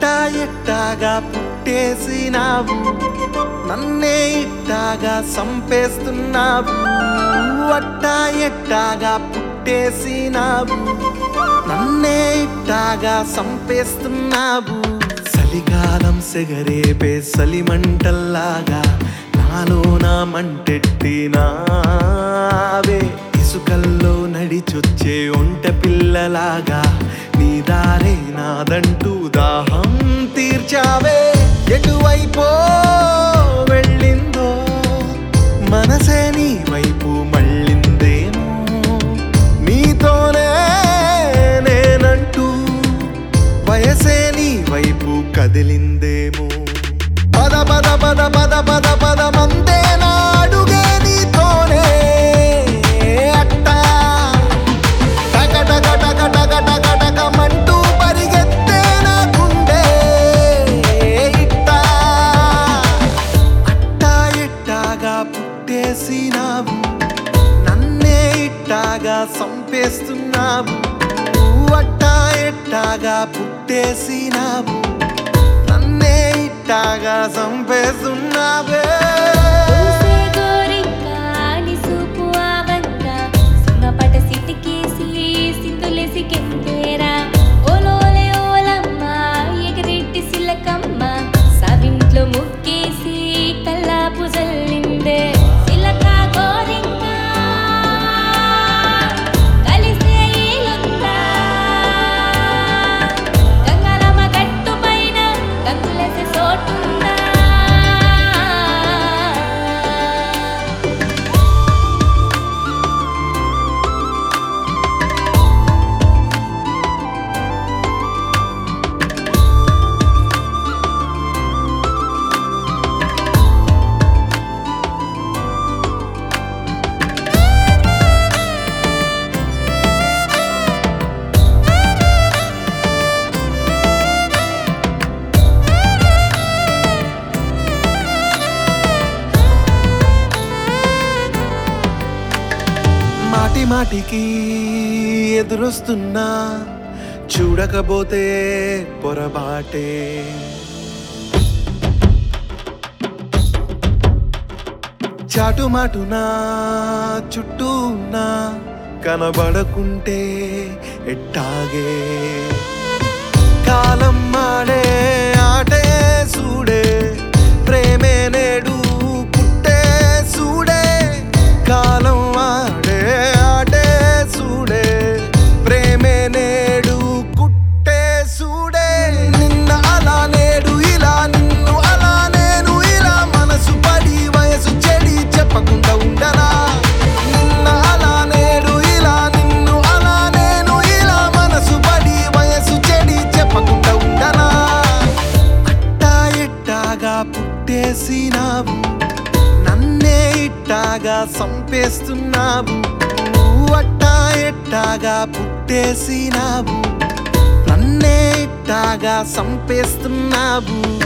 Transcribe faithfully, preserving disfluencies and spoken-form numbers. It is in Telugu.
అట్టా ఎట్టాగా పుట్టేసినావు, నన్నే ఇట్టాగా సంపేస్తున్నావు. అట్టా ఎట్టాగా పుట్టేసినావు, నన్నే ఇట్టాగా సంపేస్తున్నావు. చలికాలం సెగరేపే సలిమంటల్లాగా నాలో నా మంటెట్టినావే. ఇసుకల్లో నడిచొచ్చే ఒంట పిల్లలాగా నీ దారే నాదంటూ దాహం తీర్చావే. ఎటువైపో వెళ్ళిందో మనసే నీ వైపు మళ్ళిందేమో, నీతోనే నేనంటూ వయసే నీ వైపు కదిలిందేమో. పద పద పద పద పద పద మందే నాడుగే నీతోనే అట్టా టక టక టక టక టక టక మంటూ పరిగెత్తే నా గుండె ఇట్టా. అట్టా ఎట్టాగా పుట్టేసినావు, నన్నే ఇట్టాగా సంపేస్తున్నావు. అట్టా ఎట్టాగా పుట్టేసినావు, నన్నే ఇట్టాగా సంపేస్తున్నావే. మాటి మాటికి ఎదురొస్తున్నా, చూడకపోతే పొరబాటే. చాటుమాటునా చుట్టూ ఉన్నా, కనబడకుంటే ఎట్టాగే. కాలం మాడే ఆటే సూడే, ప్రేమే నేడు పుట్టే సూడే. కాలం ఆడే ఆటే సూడే, ప్రేమే నేడు కుట్టే సూడే. నిన్న అలా నేడు ఇలా, నిన్ను అలా నేను ఇలా, మనసు పడి వయసు చెడి చెప్పకుండా ఉండనా. నిన్న అలా నేడు ఇలా, నిన్ను అలా నేను ఇలా, మనసు పడి వయసు చెడి చెప్పకుండా ఉండనా. అట్టా ఎట్టాగా పుట్టేసినావు, నన్నే ఇట్టాగా సంపేస్తున్నావు. అట్టా ఎట్టాగా పుట్టేసినావు, నన్నే ఇట్టాగా సంపేస్తున్నావు.